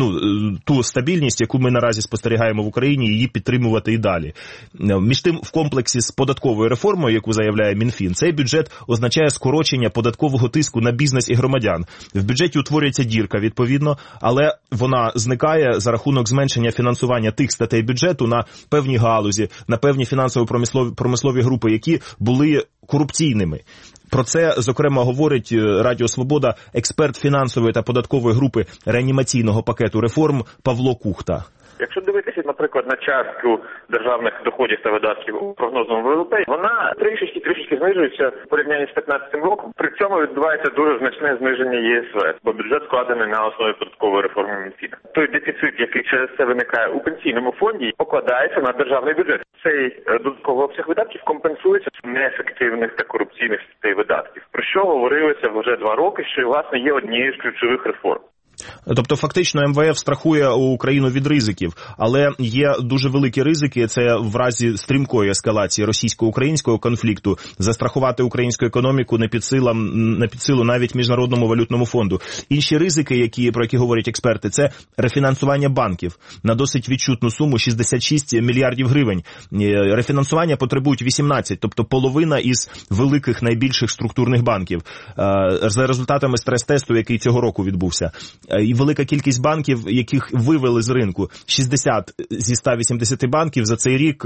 ту стабільність, яку ми наразі спостерігаємо в Україні, її підтримувати і далі. Між тим, в комплексі з податковою реформою, яку заявляє Мінфін, цей бюджет означає скорочення податкового тиску на бізнес і громадян. В бюджеті утворюється дірка, відповідно, але вона зникає за рахунок зменшення фінансування тих статей бюджету на певні галузі, на певні фінансово-промислові групи, які були корупційними. Про це, зокрема, говорить Радіо Свобода експерт фінансової та податкової групи реанімаційного пакету реформ Павло Кухта. Якщо дивитися, наприклад, на частку державних доходів та видатків у прогнозному ВВП, вона трішечки знижується в порівнянні з 2015 роком. При цьому відбувається дуже значне зниження ЄСВ, бо бюджет складений на основі податкової реформи Мінфіна. Той дефіцит, який через це виникає у пенсійному фонді, покладається на державний бюджет. Цей додатковий обсяг видатків компенсується з неефективних та корупційних статей видатків, про що говорилося вже 2 роки, що, власне, є однією з ключових реформ. Тобто, фактично, МВФ страхує Україну від ризиків, але є дуже великі ризики, це в разі стрімкої ескалації російсько-українського конфлікту, застрахувати українську економіку не під силу навіть Міжнародному валютному фонду. Інші ризики, про які говорять експерти, це рефінансування банків на досить відчутну суму 66 мільярдів гривень. Рефінансування потребують 18, тобто половина із великих найбільших структурних банків. За результатами стрес-тесту, який цього року відбувся. І велика кількість банків, яких вивели з ринку. 60 зі 180 банків за цей рік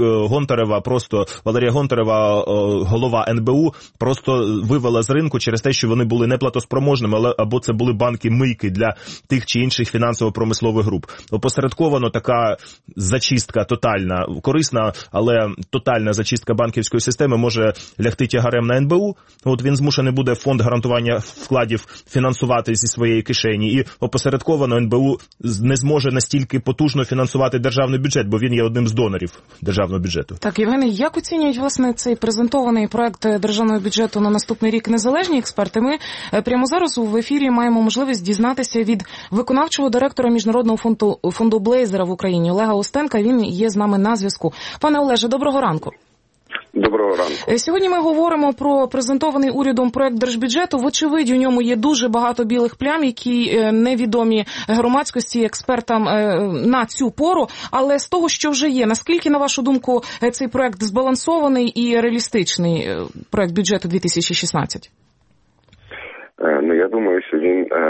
Валерія Гонтарева, голова НБУ, просто вивела з ринку через те, що вони були неплатоспроможними, або це були банки-мийки для тих чи інших фінансово-промислових груп. Опосередковано така зачистка тотальна, корисна, але тотальна зачистка банківської системи може лягти тягарем на НБУ. От він змушений буде фонд гарантування вкладів фінансувати зі своєї кишені, і опосередковано НБУ не зможе настільки потужно фінансувати державний бюджет, бо він є одним з донорів державного бюджету. Так, Євгеній, як оцінюють, власне, цей презентований проект державного бюджету на наступний рік незалежні експерти? Ми прямо зараз в ефірі маємо можливість дізнатися від виконавчого директора Міжнародного фонду Блейзера в Україні Олега Остенка. Він є з нами на зв'язку. Пане Олеже, доброго ранку. Доброго ранку. Сьогодні ми говоримо про презентований урядом проект держбюджету. Вочевидь, у ньому є дуже багато білих плям, які невідомі громадськості, експертам на цю пору. Але з того, що вже є, наскільки, на вашу думку, цей проект збалансований і реалістичний, проект бюджету 2016? Я думаю, що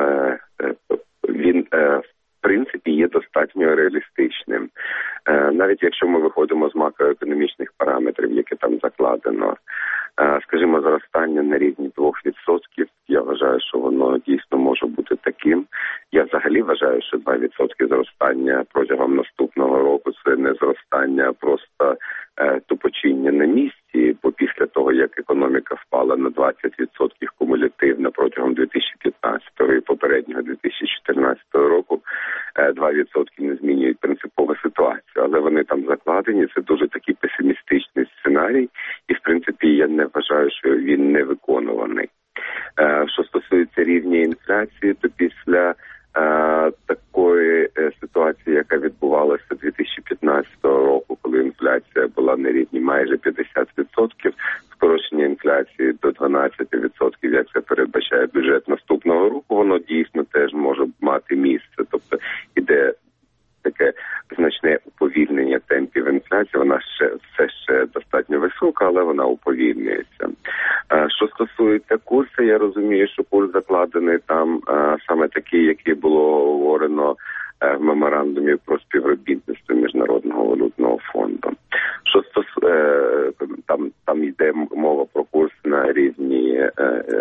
він в принципі є достатньо реалістичним. Навіть якщо ми виходимо з макроекономічних параметрів, які там закладено, скажімо, зростання на рівні 2%, я вважаю, що воно дійсно може бути таким. Я взагалі вважаю, що 2% зростання протягом наступного року – це не зростання, а просто тупочіння на місці, бо після того, як економіка впала на 20% кумулятивно протягом 2015 і попереднього 2014 року, 2% не змінюють принципову ситуацію, але вони там закладені, це дуже такий песимістичний сценарій, і в принципі я не вважаю, що він не виконуваний. Що стосується рівня інфляції, то після такої ситуації, яка відбувалася 2015 року, коли інфляція була на рівні майже 50%, скорочення інфляції до 12%, як це передбачає бюджет наступного року, воно дійсно теж може мати місце. Тобто іде таке значне уповільнення темпів інфляції, вона все ще достатньо висока, але вона уповільнюється. Що стосується курсу, я розумію, що курс закладений там саме такий, який було говорено в меморандумі про співробітництво Міжнародного валютного фонду. Що там йде мова про курс на рівні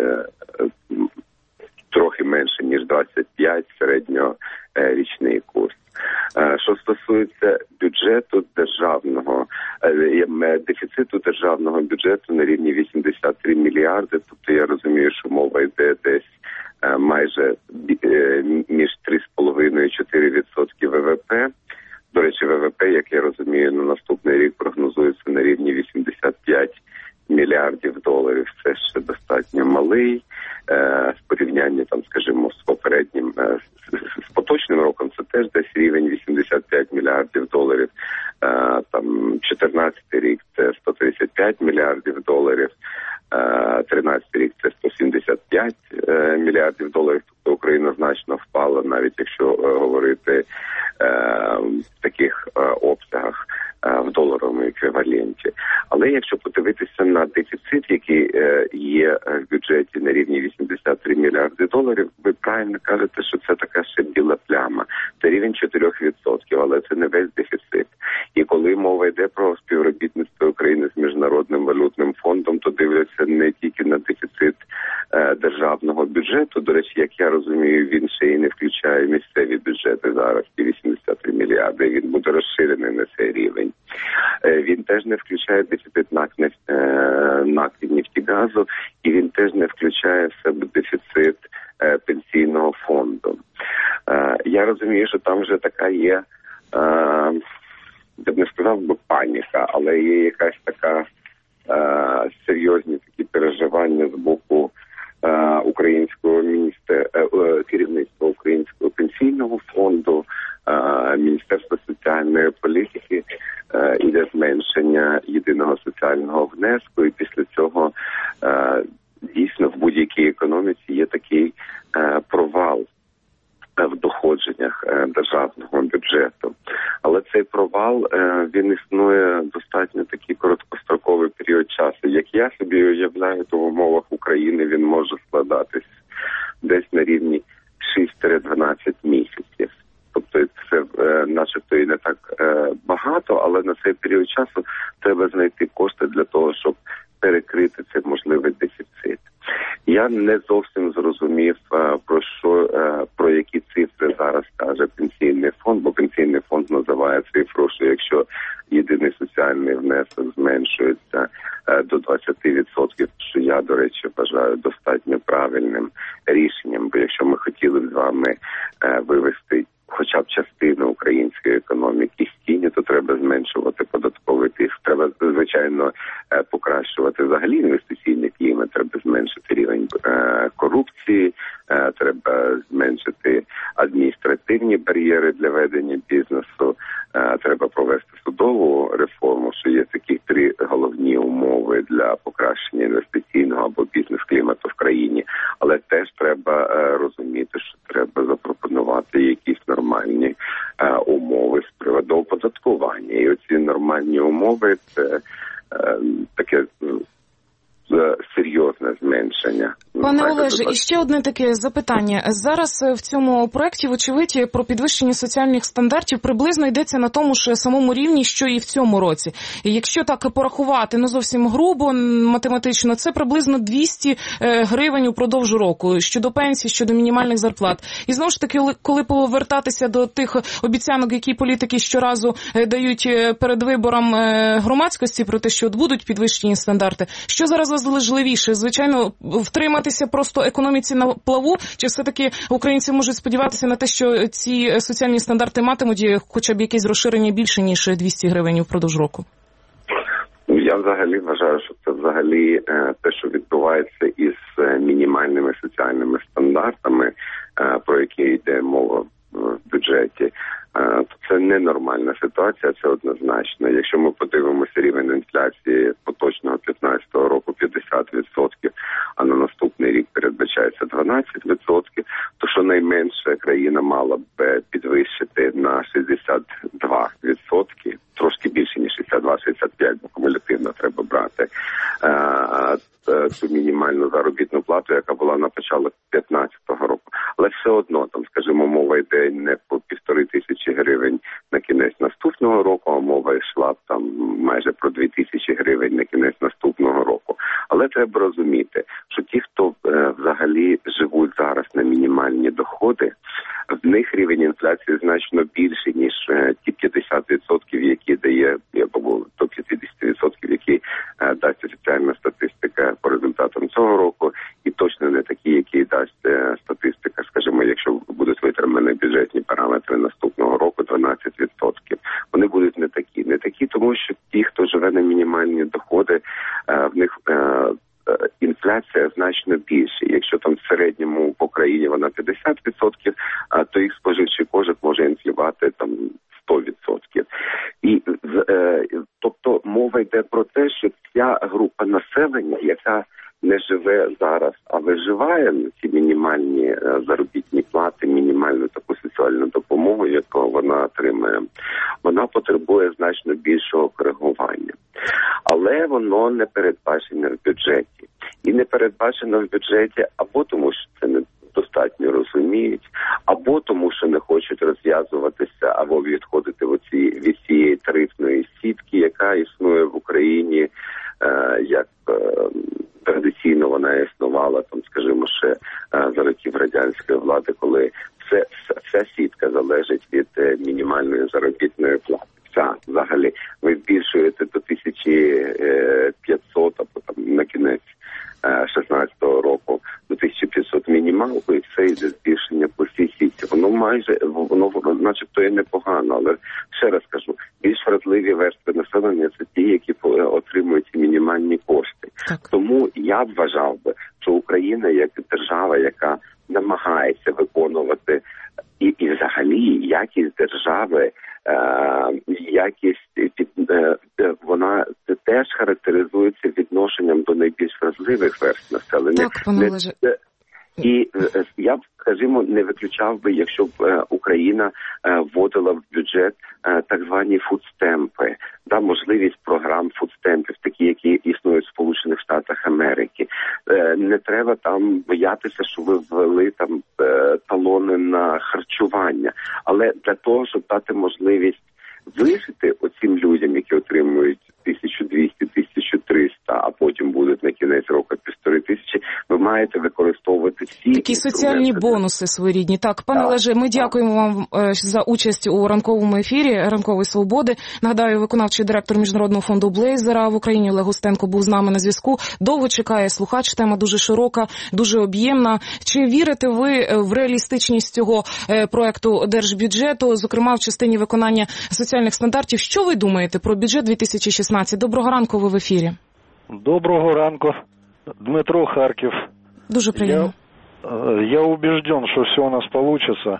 трохи менше, ніж 25, середньорічний курс. Що стосується бюджету державного, дефіциту державного бюджету на рівні 83 мільярди, тобто я розумію, що мова йде десь майже між 3,5 і 4% ВВП. До речі, ВВП, як я розумію, на наступний рік прогнозується на рівні 85 мільярдів доларів. Це ще достатньо малий в порівнянні, там, скажімо, з попереднім доларів. 13 рік це 175 мільярдів доларів, тобто Україна значно впала, навіть якщо говорити в таких обсягах в доларовому еквіваленті. Але якщо подивитися на дефіцит, який є в бюджеті на рівні 83 мільярди доларів, ви правильно кажете, що це така ще біла пляма. Це рівень 4%, але це не весь дефіцит. І коли мова йде про співробітництво України з Міжнародним валютним фондом, то дивляться не тільки на дефіцит державного бюджету. До речі, як я розумію, він ще й не включає місцеві бюджети зараз, ті 83 мільярди, він буде розширений на цей рівень. Він теж не включає дефіцит НАК «Нефтегазу», і він теж не включає в себе дефіцит пенсійного фонду. Я розумію, що там вже така є, я б не сказав би паніка, але є якась така серйозні такі переживання з боку українського керівництва Українського пенсійного фонду, Міністерства соціальної політики, іде зменшення єдиного соціального внеску, і після цього дійсно в будь-якій економіці є такий провал в доходженнях державного бюджету. Але цей провал, він існує достатньо такий короткостроковий період часу. Як я собі уявляю, то в умовах України він може складатись десь на рівні 6-12 місяців. Тобто це начебто і не так багато, але на цей період часу треба знайти кошти для того, щоб перекрити цей можливий дефіцит. Я не зовсім зрозумів, про які цифри зараз каже Пенсійний фонд, бо Пенсійний фонд називає цифру, що якщо єдиний соціальний внесок зменшується до 20%, що я, до речі, вважаю достатньо правильним рішенням, бо якщо ми хотіли б з вами вивести хоча б частину української економіки з тіні, то треба зменшувати податковий тиск. Треба, звичайно, покращувати взагалі інвестиційний клімат, треба зменшити рівень корупції, треба зменшити адміністративні бар'єри для ведення бізнесу, треба провести судову реформу, що є такі 3 головні умови для покращення інвестиційного або бізнес-клімату в країні. Але теж треба розуміти, що треба запропонувати якісь нормальні умови з приводу оподаткування. І оці нормальні умови – це таке серйозне зменшення. Пане Олеже, і ще одне таке запитання. Зараз в цьому проєкті, вочевидь, про підвищення соціальних стандартів приблизно йдеться на тому ж самому рівні, що і в цьому році. І якщо так порахувати, зовсім грубо, математично, це приблизно 200 гривень упродовж року, щодо пенсій, щодо мінімальних зарплат. І знову ж таки, коли повертатися до тих обіцянок, які політики щоразу дають перед вибором громадськості про те, що будуть підвищені стандарти, що зараз важливіше? Звичайно, втриматися просто економіці на плаву, чи все-таки українці можуть сподіватися на те, що ці соціальні стандарти матимуть хоча б якесь розширення більше, ніж 200 гривень впродовж року? Я взагалі вважаю, що це взагалі те, що відбувається із мінімальними соціальними стандартами, про які йде мова в бюджеті. Це ненормальна ситуація, це однозначно. Якщо ми подивимося рівень інфляції поточного 2015 року 50%, а на наступний рік передбачається 12%, то щонайменше країна мала б підвищити на 62%, трошки більше, ніж 62-65%, бо кумулятивно треба брати цю мінімальну заробітну плату, яка була на початку 2015 року. Але все одно, там, скажімо, мова йде не по 1500 гривень на кінець наступного року, а мова йшла там майже про 2000 гривень на кінець наступного року. Але треба розуміти, що ті, хто взагалі живуть зараз на мінімальні доходи, в них рівень інфляції значно більший, ніж ті 50%, які дає, або до 50%, які дасть офіційна статистика по результатам цього року, і точно не такі, які дасть статистика, скажімо, якщо будуть витримані бюджетні параметри наступного року, 12%. Вони будуть не такі. Не такі, тому що ті, хто живе на мінімальні доходи, в них інфляція значно більше. Якщо там в середньому по країні вона 50%, то їх споживчий кошик може інфлювати там 100%. І, тобто мова йде про те, що ця група населення, яка не живе зараз, а виживає на ці мінімальні заробітні плати, мінімальну таку соціальну допомогу, яку вона отримує, вона потребує значно більшого коригування. Але воно не передбачено в бюджеті. І не передбачено в бюджеті або тому, що це не достатньо розуміють, або тому, що не хочуть розв'язуватися, або відходити від цієї тарифної сітки, яка існує в Україні, як традиційно вона існувала, там, скажімо, ще за років радянської влади, коли вся сітка залежить від мінімальної заробітної плати. Взагалі, ви збільшуєте до 1500, або там на кінець 16-го року до 1500 мінімалку, і все йде збільшення по всій сітці. Воно начебто є непогано, але ще раз кажу, більш вразливі верстви населення – це ті, які отримують мінімальні кошти. Так. Тому я вважав би, що Україна як держава, яка намагається виконувати і взагалі якість держави, вона теж характеризується відношенням до найбільш вразливих верств населення. Так, пане Олеже. І я б, скажімо, не виключав би, якщо б Україна вводила в бюджет так звані фудстемпи, можливість програм фудстемпів, такі, які існують в Сполучених Штатах Америки. Не треба там боятися, що ви ввели там талони на харчування, але для того, щоб дати можливість вижити оцим людям, які отримують 1200-1300, а потім будуть на кінець року 1500, ви маєте використовувати всі такі соціальні бонуси своєрідні. Так, пане Олеже, ми дякуємо вам за участь у ранковому ефірі «Ранкової свободи». Нагадаю, виконавчий директор Міжнародного фонду Блейзера в Україні Олег Устенко був з нами на зв'язку. Довго чекає слухач, тема дуже широка, дуже об'ємна. Чи вірите ви в реалістичність цього проекту держбюджету, зокрема в частині виконання соціальних стандартів? Що ви думаєте про бюджет 2016? Доброго ранку, ви в ефірі. Доброго ранку. Дмитро, Харків. Дуже приємно. Я убежден, что все у нас получится.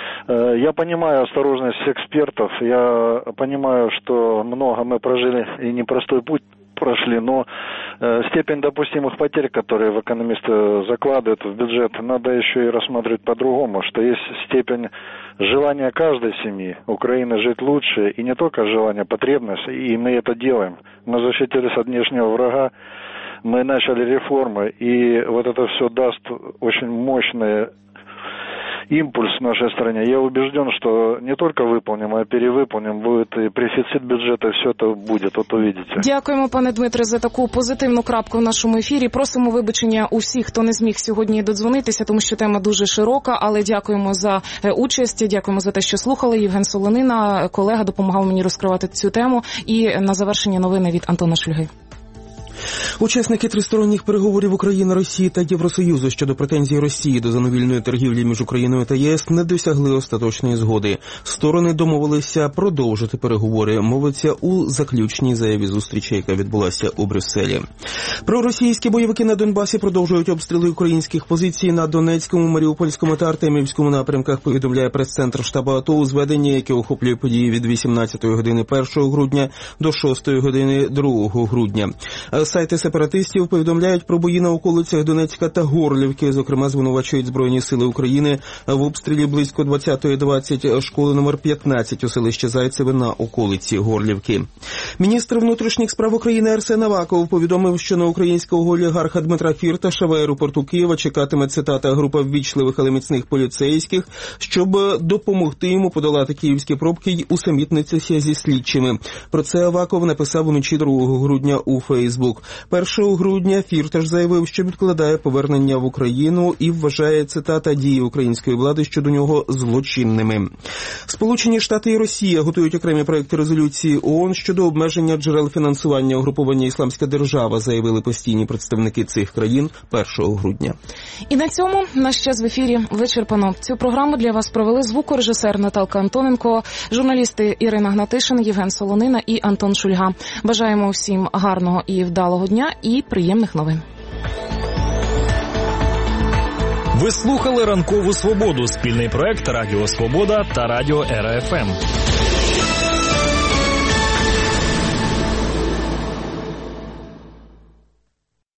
Я понимаю осторожность экспертов, я понимаю, что много мы прожили и непростой путь прошли, но степень допустимых потерь, которые экономисты закладывают в бюджет, надо еще и рассматривать по-другому, что есть степень желания каждой семьи Украины жить лучше, и не только желание, потребность, и мы это делаем. Мы защитились от внешнего врага, мы начали реформы, и вот это все даст очень мощный импульс в нашей стране. Я убежден, что не только выполним, а перевыполним. Будет и профицит бюджета, все это будет, вот увидите. Дякуємо, пане Дмитре, за таку позитивну крапку в нашому ефірі. Просимо вибачення у всіх, хто не зміг сьогодні додзвонитися, тому що тема дуже широка, але дякуємо за участь, дякуємо за те, що слухали. Євген Солонина, колега, допомагав мені розкривати цю тему. І на завершення новини від Антона Шульги. Учасники тристоронніх переговорів України, Росії та Євросоюзу щодо претензій Росії до зоновільної торгівлі між Україною та ЄС не досягли остаточної згоди. Сторони домовилися продовжити переговори, мовиться у заключній заяві зустрічі, яка відбулася у Брюсселі. Проросійські бойовики на Донбасі продовжують обстріли українських позицій на Донецькому, Маріупольському та Артемівському напрямках, повідомляє прес-центр штабу АТО у зведенні, яке охоплює події від 18 години 1 грудня до 6 години 2 грудня. Сайти сепаратистів повідомляють про бої на околицях Донецька та Горлівки. Зокрема, звинувачують Збройні сили України в обстрілі близько 20:20 школи номер 15 у селищі Зайцеве на околиці Горлівки. Міністр внутрішніх справ України Арсен Аваков повідомив, що на українського олігарха Дмитра Фірташа в аеропорту Києва чекатиме, цитата, група ввічливих, але міцних поліцейських, щоб допомогти йому подолати київські пробки й усамітнитися зі слідчими. Про це Аваков написав уночі 2 грудня у Фейсбук. 1 грудня Фірташ заявив, що відкладає повернення в Україну і вважає, цитата, дії української влади щодо нього злочинними. Сполучені Штати і Росія готують окремі проекти резолюції ООН щодо обмеження джерел фінансування угрупування «Ісламська держава», заявили постійні представники цих країн 1 грудня. І на цьому наш час в ефірі вичерпано. Цю програму для вас провели звукорежисер Наталка Антоненко, журналісти Ірина Гнатишин, Євген Солонина і Антон Шульга. Бажаємо всім гарного і вдалого дня і приємних новин. Ви слухали «Ранкову свободу» – спільний проект Радіо Свобода та Радіо РФМ.